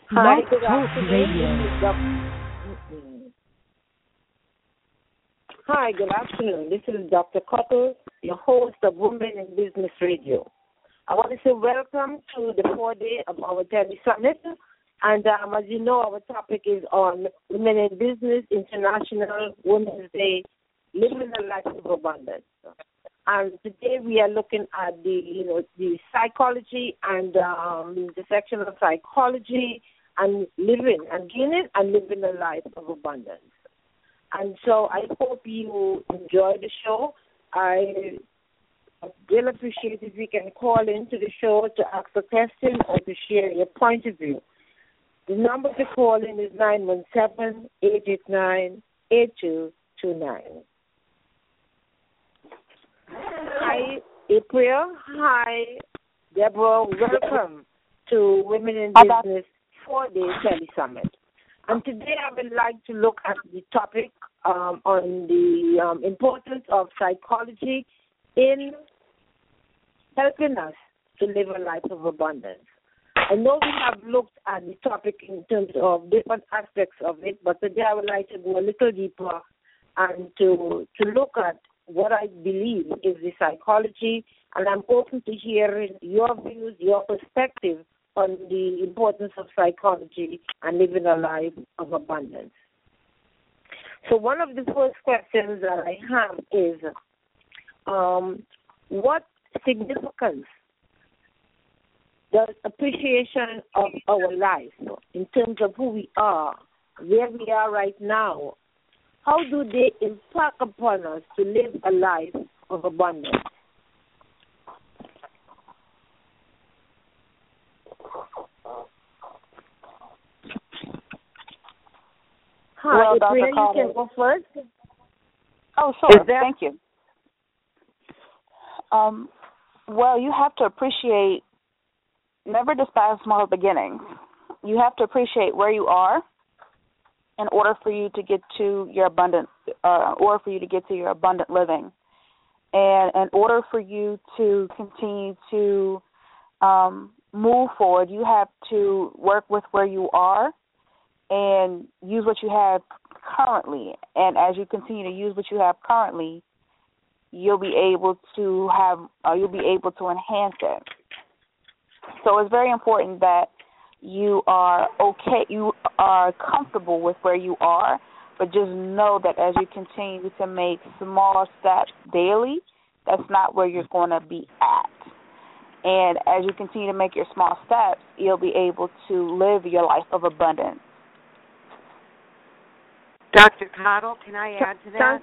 Hi, Blog good Talk afternoon. This Radio. is Hi, good afternoon. This is Dr. Cottle, your host of Women in Business Radio. I want to say welcome to the 4-day of our Tele Summit. And as you know, our topic is on Women in Business International Women's Day, Living a Life of Abundance. And today we are looking at the psychology and the intersection of psychology and living and gaining and living a life of abundance. And so I hope you enjoy the show. I will appreciate if you can call into the show to ask a question or to share your point of view. The number to call in is 917-889-8229. Hi, April. Hi, Deborah. Welcome to Women in Business 4-day Tele Summit. And today I would like to look at the topic on the importance of psychology in helping us to live a life of abundance. I know we have looked at the topic in terms of different aspects of it, but today I would like to go a little deeper and to look at what I believe is the psychology, and I'm open to hearing your views, your perspective on the importance of psychology and living a life of abundance. So one of the first questions that I have is, what significance does appreciation of our life in terms of who we are, where we are right now, how do they impact upon us to live a life of abundance? Hi, well, April, Dr. you can go first. Oh, sure. Thank you. Well, you have to appreciate, never despise small beginnings. You have to appreciate where you are in order for you to get to your abundant, your abundant living, and in order for you to continue to move forward, you have to work with where you are and use what you have currently. And as you continue to use what you have currently, you'll be able to enhance it. So it's very important that you are comfortable with where you are, but just know that as you continue to make small steps daily, that's not where you're going to be at. And as you continue to make your small steps, you'll be able to live your life of abundance. Dr. Cottle, can I add to that?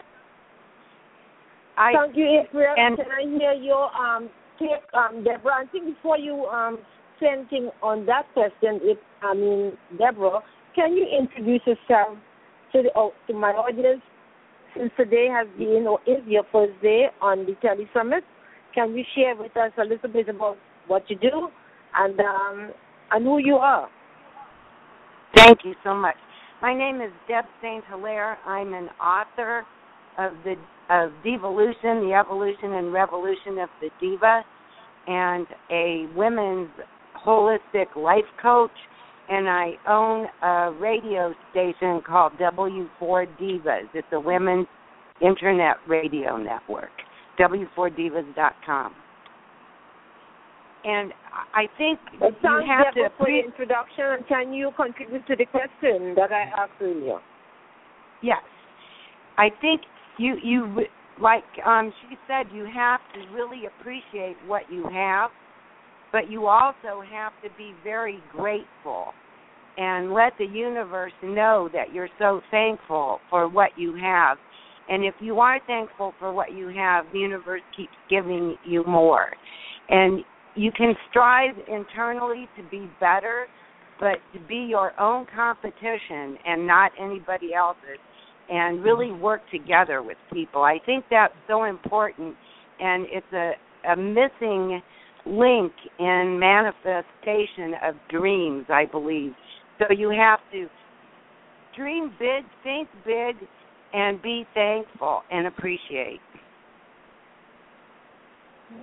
Thank you, April. Can I hear your take, Deborah? I think before you say anything on that question, Deborah, can you introduce yourself to my audience? Since today has been or is your first day on the Tele Summit, can you share with us a little bit about what you do and who you are? Thank you so much. My name is Deb St. Hilaire. I'm an author of Devolution, the Evolution and Revolution of the Diva, and a women's holistic life coach, and I own a radio station called W4 Divas. It's a women's internet radio network, w4divas.com. And I think you have to... for the introduction, and can you contribute to the question that I asked earlier? Yes. I think you like she said, you have to really appreciate what you have, but you also have to be very grateful and let the universe know that you're so thankful for what you have. And if you are thankful for what you have, the universe keeps giving you more. And you can strive internally to be better, but to be your own competition and not anybody else's, and really work together with people. I think that's so important, and it's a missing link in manifestation of dreams, I believe. So you have to dream big, think big, and be thankful and appreciate.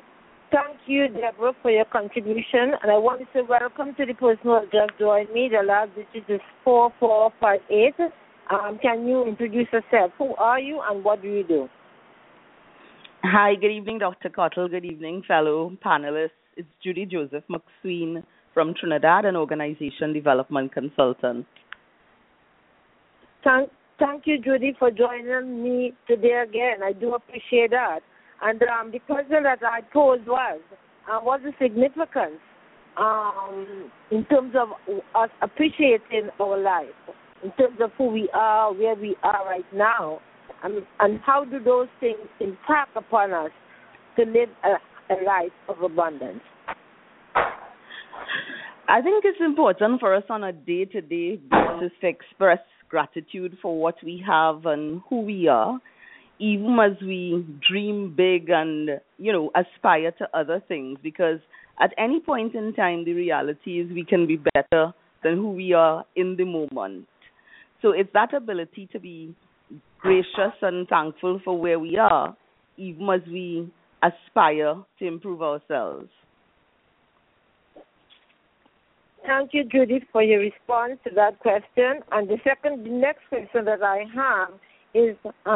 Thank you, Deborah, for your contribution. And I want to say welcome to the person who has just joined me. The last digit is 4458. Can you introduce yourself? Who are you and what do you do? Hi, good evening, Dr. Cottle. Good evening, fellow panelists. It's Judy Joseph McSween from Trinidad, an organization development consultant. Thank you, Judy, for joining me today again. I do appreciate that. And the question that I posed was, what's the significance in terms of us appreciating our life, in terms of who we are, where we are right now, and how do those things impact upon us to live a life of abundance? I think it's important for us on a day-to-day basis to express gratitude for what we have and who we are, even as we dream big and, aspire to other things, because at any point in time, the reality is we can be better than who we are in the moment. So it's that ability to be gracious and thankful for where we are, even as we aspire to improve ourselves. Thank you, Judy, for your response to that question. And the next question that I have is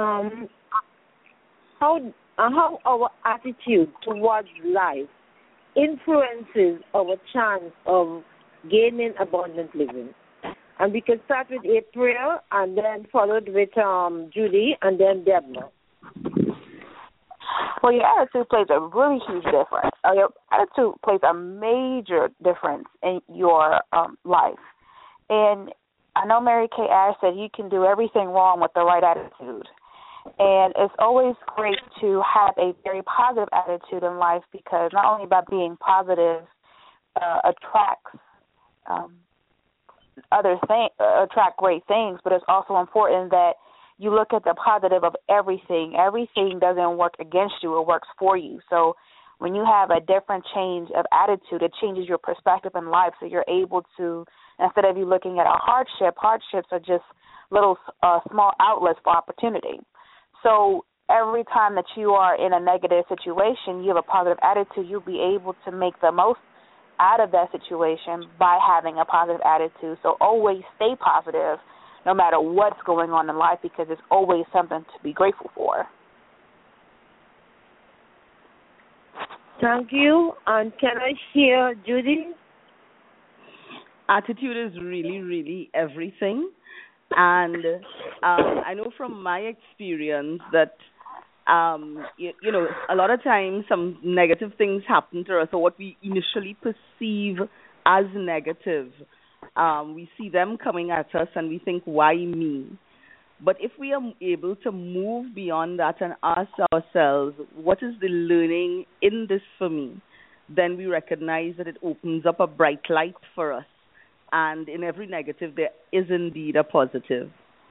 how our attitude towards life influences our chance of gaining abundant living. And we can start with April and then followed with Judy and then Deborah. Well, your attitude plays a really huge difference. Your attitude plays a major difference in your life. And I know Mary Kay Ash said you can do everything wrong with the right attitude. And it's always great to have a very positive attitude in life, because not only by being positive attracts attract great things, but it's also important that you look at the positive of everything. Everything doesn't work against you, it works for you. So when you have a different change of attitude, it changes your perspective in life. So you're able to, instead of you looking at a hardships are just little small outlets for opportunity. So every time that you are in a negative situation, you have a positive attitude, you'll be able to make the most out of that situation by having a positive attitude. So always stay positive no matter what's going on in life, because there's always something to be grateful for. Thank you. And can I hear Judy? Attitude is really, really everything. And I know from my experience that, a lot of times some negative things happen to us, or what we initially perceive as negative. We see them coming at us and we think, why me? But if we are able to move beyond that and ask ourselves, what is the learning in this for me? Then we recognize that it opens up a bright light for us. And in every negative, there is indeed a positive.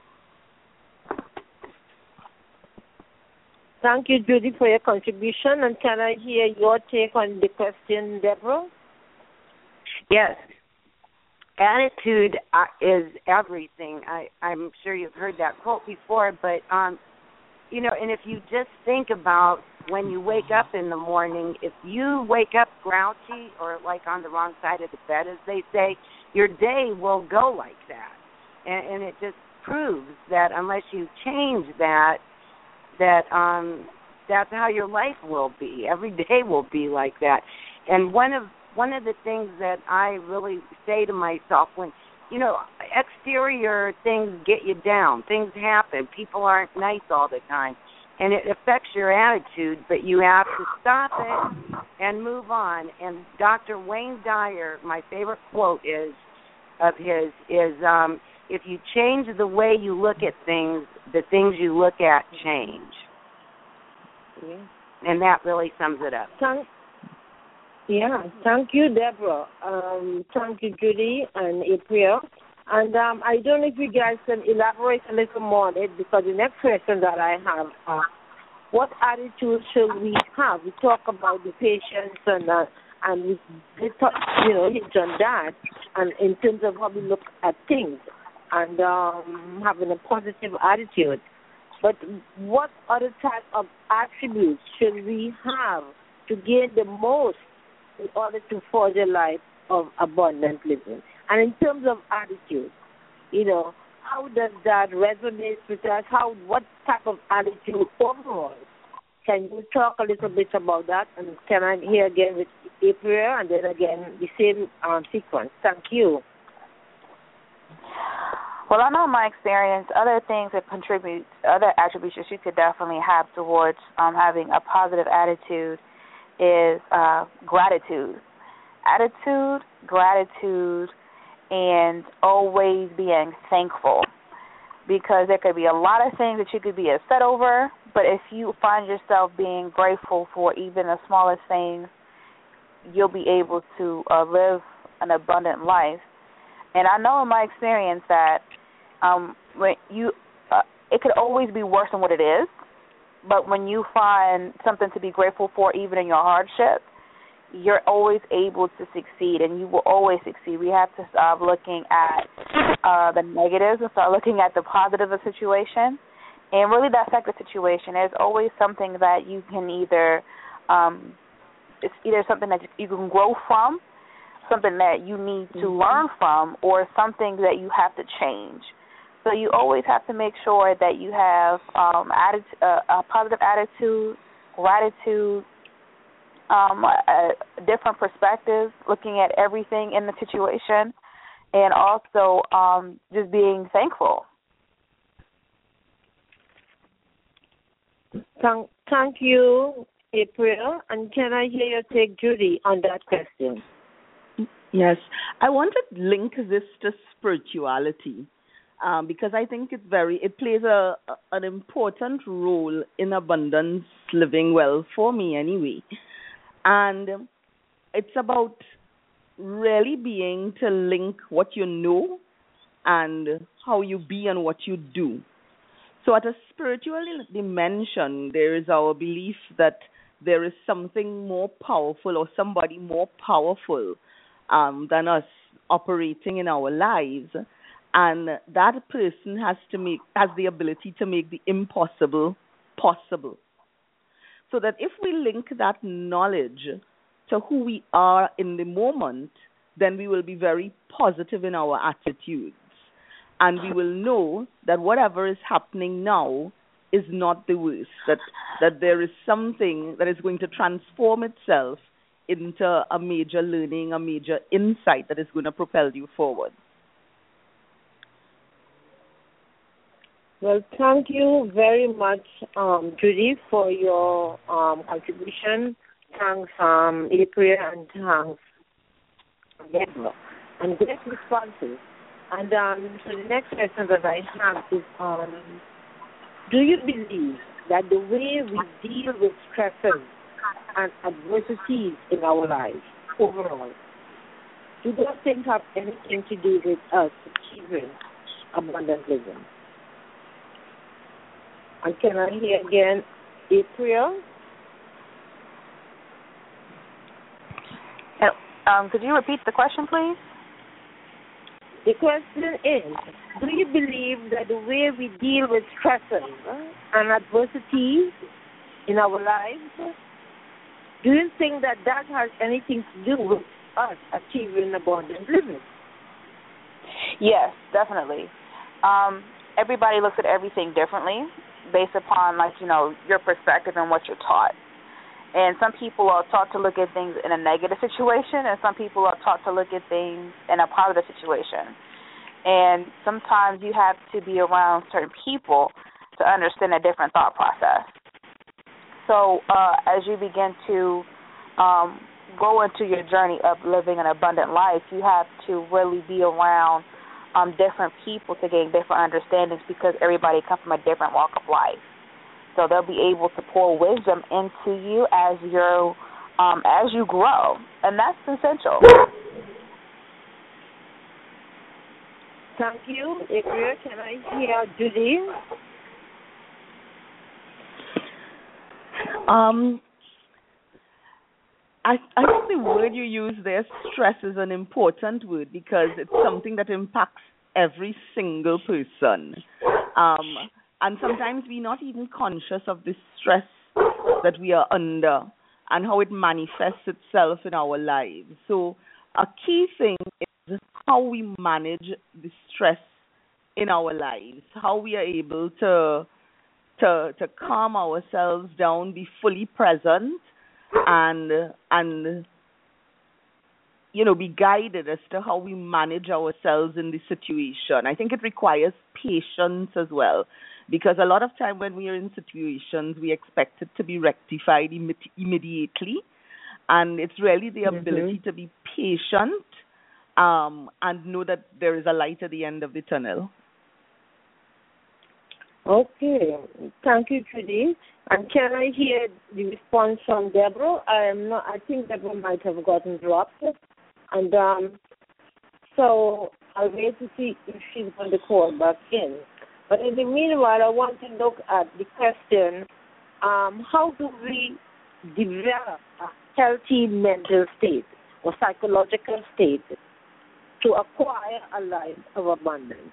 Thank you, Judy, for your contribution. And can I hear your take on the question, Deborah? Yes. Attitude is everything. I'm sure you've heard that quote before, but, and if you just think about when you wake up in the morning, if you wake up grouchy or like on the wrong side of the bed, as they say, your day will go like that. And it just proves that unless you change that that's how your life will be. Every day will be like that. And one of the things that I really say to myself when, exterior things get you down, things happen, people aren't nice all the time, and it affects your attitude, but you have to stop it and move on. And Dr. Wayne Dyer, my favorite quote of his is, if you change the way you look at things, the things you look at change. Yeah. And that really sums it up. Thank you, Deborah. Thank you, Judy and April. And I don't know if you guys can elaborate a little more on it, because the next question that I have, what attitude should we have? We talk about the patience and we talk, hit on that, and in terms of how we look at things and having a positive attitude. But what other type of attributes should we have to gain the most in order to forge a life of abundant living. And in terms of attitude, how does that resonate with us? What type of attitude overall? Can you talk a little bit about that? And can I hear again with April and then again the same sequence? Thank you. Well, I know in my experience, other things that contribute, other attributes that you could definitely have towards having a positive attitude is gratitude. Attitude, gratitude, and always being thankful. Because there could be a lot of things that you could be upset over, but if you find yourself being grateful for even the smallest things, you'll be able to live an abundant life. And I know in my experience that it could always be worse than what it is, but when you find something to be grateful for, even in your hardship, you're always able to succeed, and you will always succeed. We have to stop looking at the negatives and start looking at the positive of the situation, and really dissect the situation. There's always something that you can it's either something that you can grow from, something that you need to learn from, or something that you have to change. So you always have to make sure that you have a positive attitude, gratitude, a different perspective, looking at everything in the situation, and also just being thankful. Thank you, April. And can I hear your take, Judy, on that question? Yes. I want to link this to spirituality because I think it plays an important role in abundance living, well, for me anyway. And it's about really being to link what you know and how you be and what you do. So at a spiritual dimension, there is our belief that there is something more powerful or somebody more powerful than us operating in our lives. And that person has the ability to make the impossible possible. So that if we link that knowledge to who we are in the moment, then we will be very positive in our attitudes. And we will know that whatever is happening now is not the worst, that there is something that is going to transform itself into a major learning, a major insight that is going to propel you forward. Well, thank you very much, Judy, for your contribution. Thanks, April, and thanks, Deborah. And great responses. And so the next question that I have is, do you believe that the way we deal with stresses and adversities in our lives overall, do those things have anything to do with us achieving abundant living? And can I hear again, April? Could you repeat the question, please? The question is, do you believe that the way we deal with stresses and adversities in our lives, do you think that has anything to do with us achieving abundant living? Yes, definitely. Everybody looks at everything differently based upon, your perspective and what you're taught. And some people are taught to look at things in a negative situation, and some people are taught to look at things in a positive situation. And sometimes you have to be around certain people to understand a different thought process. So as you begin to go into your journey of living an abundant life, you have to really be around different people to gain different understandings, because everybody comes from a different walk of life. So they'll be able to pour wisdom into you as you grow, and that's essential. Thank you, April. Can I hear Judy? I think the word you use there, stress, is an important word because it's something that impacts every single person. And sometimes we're not even conscious of the stress that we are under. and how it manifests itself in our lives. So a key thing is how we manage the stress in our lives, how we are able to calm ourselves down, be fully present, and be guided as to how we manage ourselves in the situation. I think it requires patience as well, because a lot of time when we are in situations, we expect it to be rectified immediately, and it's really the ability to be patient and know that there is a light at the end of the tunnel. Okay, thank you, Judy. And can I hear the response from Deborah? I think Deborah might have gotten dropped, and so I'll wait to see if she's going to call back in. But in the meanwhile, I want to look at the question: how do we develop a healthy mental state or psychological state to acquire a life of abundance?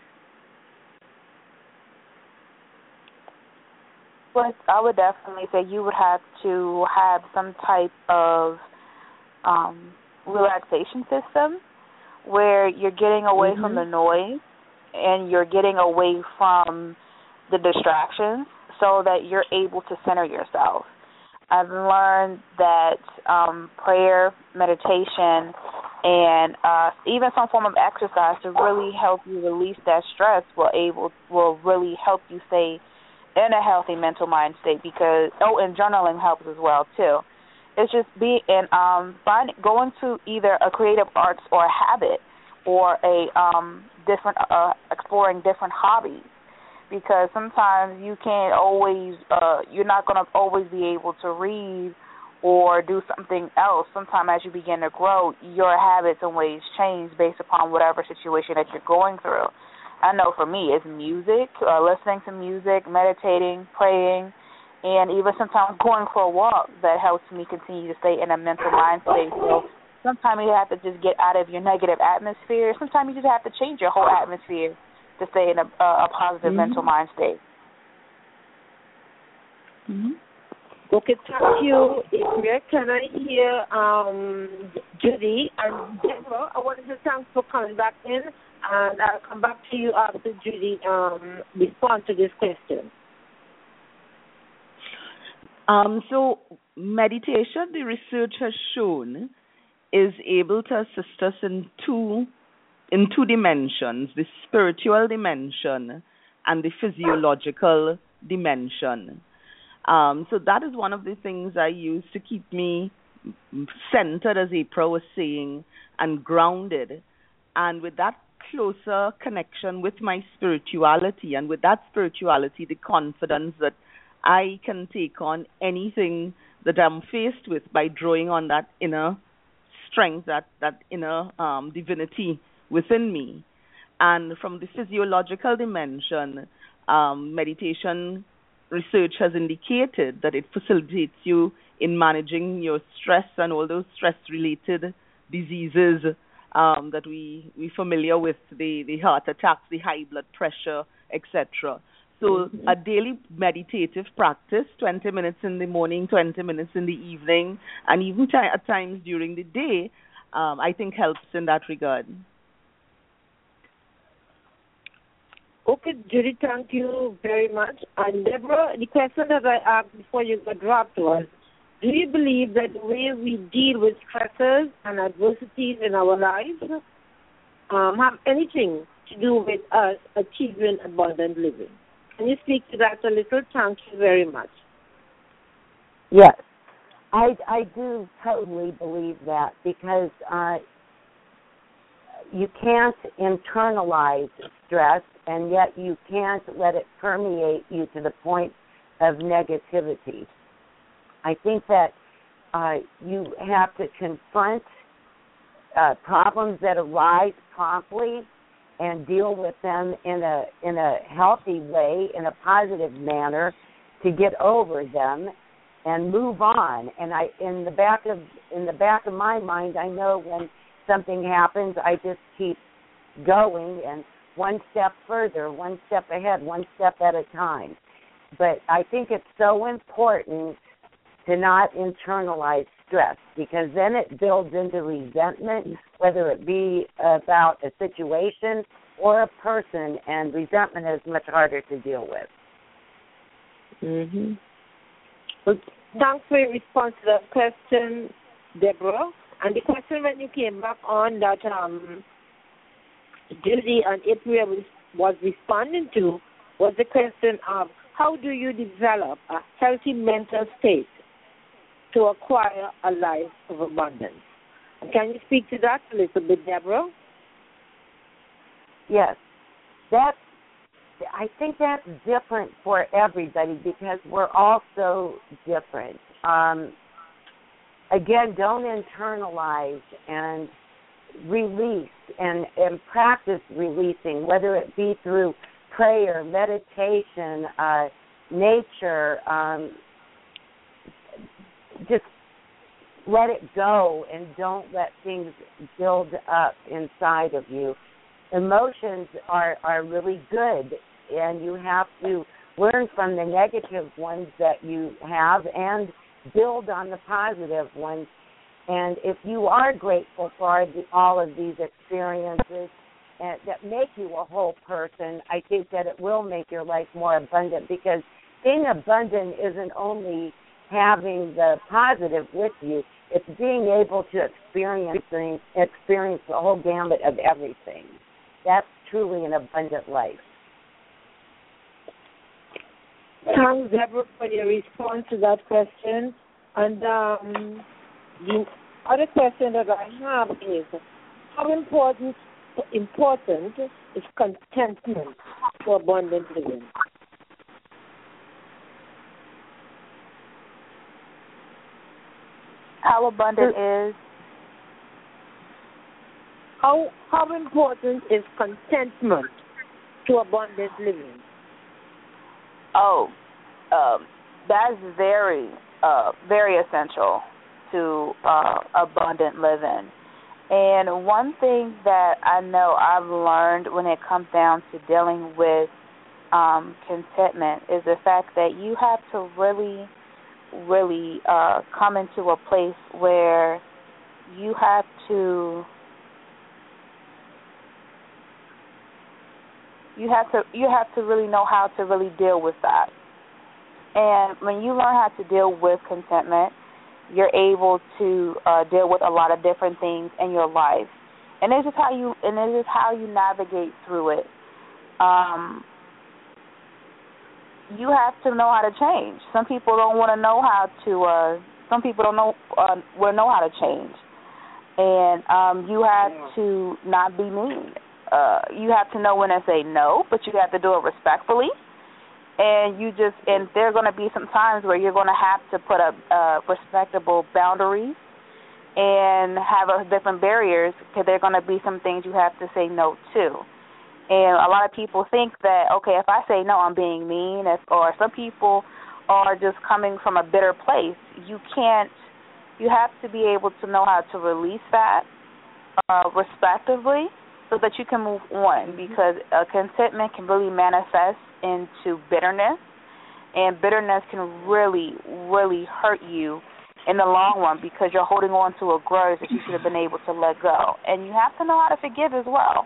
Well, I would definitely say you would have to have some type of relaxation system where you're getting away from the noise and you're getting away from the distractions so that you're able to center yourself. I've learned that prayer, meditation, and even some form of exercise to really help you release that stress will really help you stay in a healthy mental mind state, because and journaling helps as well too. It's just going to either a creative arts or a habit or a different exploring different hobbies, because sometimes you can't always you're not going to always be able to read or do something else. Sometimes as you begin to grow, your habits and ways change based upon whatever situation that you're going through. I know for me, it's music, listening to music, meditating, praying, and even sometimes going for a walk that helps me continue to stay in a mental mind state. So sometimes you have to just get out of your negative atmosphere. Sometimes you just have to change your whole atmosphere to stay in a positive mental mind state. Okay, thank you, April. Can I hear Judy and Deborah? I wanted to thank for coming back in, and I'll come back to you after Judy respond to this question. So meditation, the research has shown, is able to assist us in two dimensions: the spiritual dimension and the physiological dimension. So that is one of the things I use to keep me centered, as April was saying, and grounded. And with that closer connection with my spirituality, and with that spirituality, the confidence that I can take on anything that I'm faced with by drawing on that inner strength, that inner divinity within me. And from the physiological dimension, meditation research has indicated that it facilitates you in managing your stress and all those stress-related diseases that we familiar with, the heart attacks, the high blood pressure, etc. So a daily meditative practice, 20 minutes in the morning, 20 minutes in the evening, and even at times during the day, I think helps in that regard. Okay, Judy, thank you very much. And Deborah, the question that I asked before you got dropped was, do you believe that the way we deal with stresses and adversities in our lives have anything to do with us achieving abundant living? Can you speak to that a little? Thank you very much. Yes, I do totally believe that, because you can't internalize stress, and yet you can't let it permeate you to the point of negativity. I think that you have to confront problems that arise promptly and deal with them in a healthy way, in a positive manner, to get over them and move on. And in the back of my mind, I know when something happens, I just keep going, and one step further, one step ahead, one step at a time. But I think it's so important to not internalize stress, because then it builds into resentment, whether it be about a situation or a person, and resentment is much harder to deal with. Mm-hmm. Well, thanks for your response to that question, Deborah. And the question when you came back on that Judy and April was responding to was the question of how do you develop a healthy mental state to acquire a life of abundance? Can you speak to that a little bit, Deborah? Yes. I think that's different for everybody because we're all so different. Again, don't internalize and release and practice releasing, whether it be through prayer, meditation, nature, just let it go and don't let things build up inside of you. Emotions are really good, and you have to learn from the negative ones that you have and build on the positive ones. And if you are grateful for all of these experiences that make you a whole person, I think that it will make your life more abundant, because being abundant isn't only having the positive with you, it's being able to experience the whole gamut of everything. That's truly an abundant life. Thanks, Deborah, for your response to that question. And the other question that I have is, how important is contentment for abundant living? How abundant is? How important is contentment to abundant living? That's very, very essential to abundant living. And one thing that I know I've learned when it comes down to dealing with contentment is the fact that you have to really, really come into a place where you have to really know how to really deal with that. And when you learn how to deal with contentment, you're able to deal with a lot of different things in your life. And this is how you navigate through it. You have to know how to change. Some people don't want to know how to. Some people don't know know how to change. And you have to not be mean. You have to know when to say no, but you have to do it respectfully. And there are going to be some times where you're going to have to put up respectable boundaries and have different barriers, because there are going to be some things you have to say no to. And a lot of people think that, okay, if I say no, I'm being mean, or some people are just coming from a bitter place. You have to be able to know how to release that respectively, so that you can move on, because contentment can really manifest into bitterness, and bitterness can really, really hurt you in the long run, because you're holding on to a grudge that you should have been able to let go. And you have to know how to forgive as well.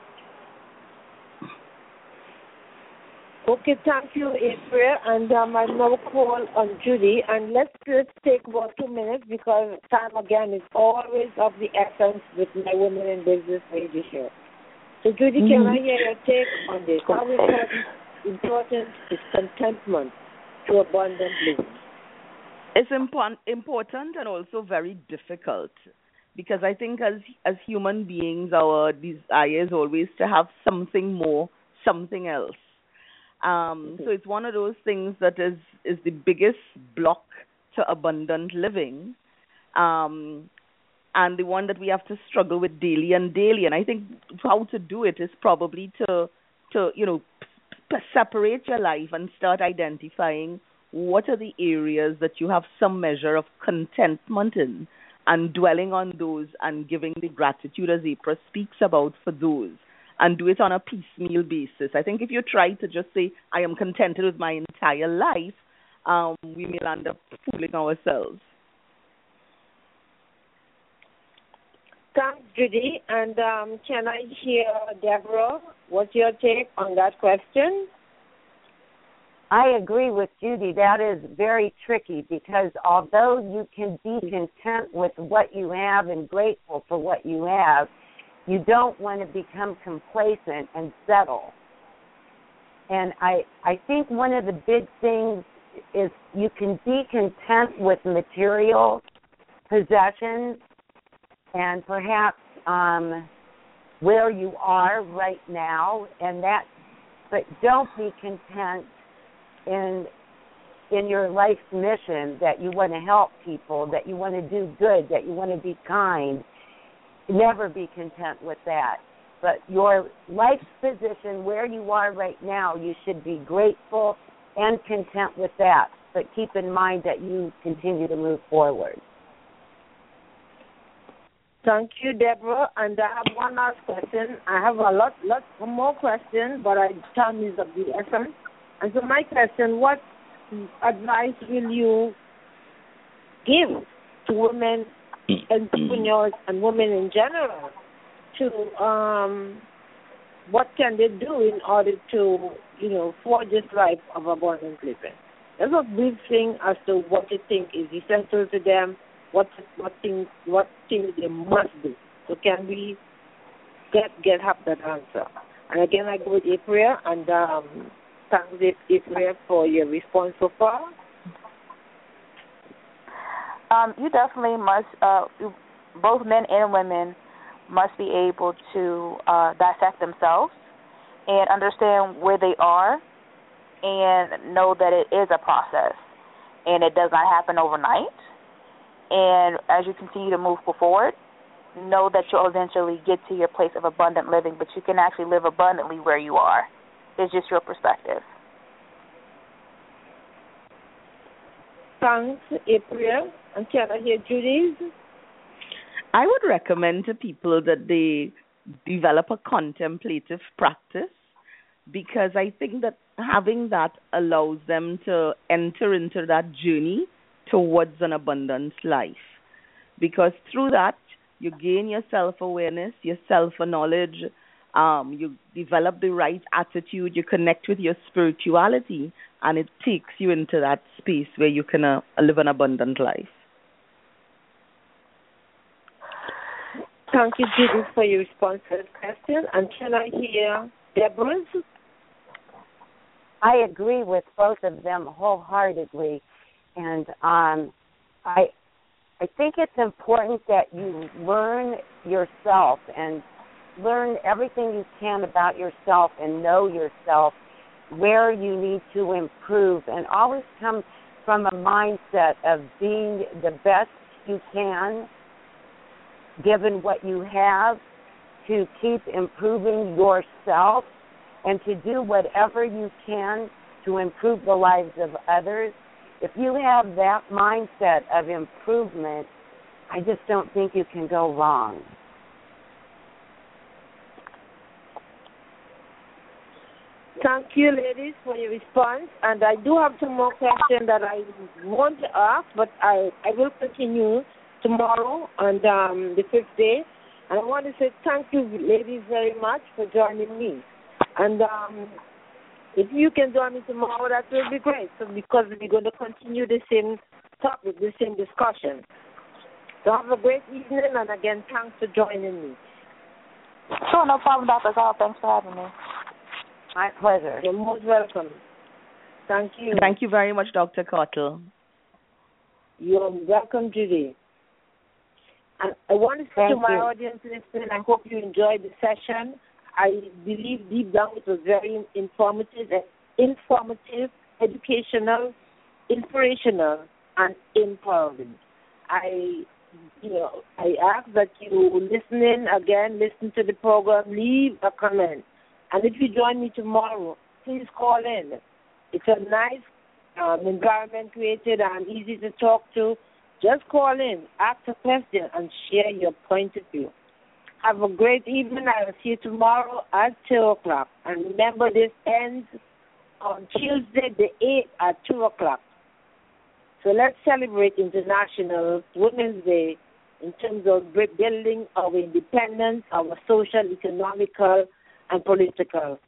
Okay, thank you, April. And I now call on Judy. And let's take about 2 minutes, because time, again, is always of the essence with my Women in Business radio show. So, Judy, can I hear your take on this? How important is contentment to abundant living? It's important and also very difficult, because I think as human beings, our desire is always to have something more, something else. So it's one of those things that is the biggest block to abundant living, and the one that we have to struggle with daily and daily. And I think how to do it is probably to separate your life and start identifying what are the areas that you have some measure of contentment in, and dwelling on those and giving the gratitude, as April speaks about, for those, and do it on a piecemeal basis. I think if you try to just say, I am contented with my entire life, we may end up fooling ourselves. Thanks, Judy. And can I hear, Deborah, what's your take on that question? I agree with Judy. That is very tricky because although you can be content with what you have and grateful for what you have, you don't want to become complacent and settle. And I think one of the big things is you can be content with material possessions and perhaps where you are right now, and that, but don't be content in your life's mission that you want to help people, that you want to do good, that you want to be kind. Never be content with that. But your life's position, where you are right now, you should be grateful and content with that. But keep in mind that you continue to move forward. Thank you, Deborah. And I have one last question. I have a lot more questions, but time is of the essence. And so my question, what advice will you give to women, entrepreneurs, and women in general to what can they do in order to, forge this life of abundant living? There's a brief thing as to what you think is essential to them, what things they must do. So can we have that answer? And again, I go with April, and thanks, April, for your response so far. You definitely must, both men and women must be able to dissect themselves and understand where they are and know that it is a process and it does not happen overnight. And as you continue to move forward, know that you'll eventually get to your place of abundant living, but you can actually live abundantly where you are. It's just your perspective. Thanks, April. And can I hear Judy's? I would recommend to people that they develop a contemplative practice, because I think that having that allows them to enter into that journey towards an abundant life. Because through that, you gain your self-awareness, your self-knowledge, you develop the right attitude, you connect with your spirituality, and it takes you into that space where you can live an abundant life. Thank you, Judy, for your response to this question. And can I hear Deborah's? I agree with both of them wholeheartedly. And I think it's important that you learn yourself and learn everything you can about yourself and know yourself, where you need to improve, and always come from a mindset of being the best you can, given what you have, to keep improving yourself and to do whatever you can to improve the lives of others. If you have that mindset of improvement, I just don't think you can go wrong. Thank you, ladies, for your response. And I do have some more questions that I want to ask, but I will continue tomorrow on the fifth day. And I want to say thank you, ladies, very much for joining me. And if you can join me tomorrow, that will be great. So because we're going to continue the same topic, the same discussion. So have a great evening, and again, thanks for joining me. Sure, no problem, Dr. Zall. Thanks for having me. My pleasure. You're most welcome. Thank you. Thank you very much, Dr. Cottle. You're welcome, Judy. And I want to say to my audience listening, I hope you enjoyed the session. I believe deep down it was very informative, educational, inspirational, and empowering. I ask that you listen to the program, leave a comment. And if you join me tomorrow, please call in. It's a nice environment created and easy to talk to. Just call in, ask a question, and share your point of view. Have a great evening. I will see you tomorrow at 2 o'clock. And remember, this ends on Tuesday the 8th at 2 o'clock. So let's celebrate International Women's Day in terms of building our independence, our social, economical, and political.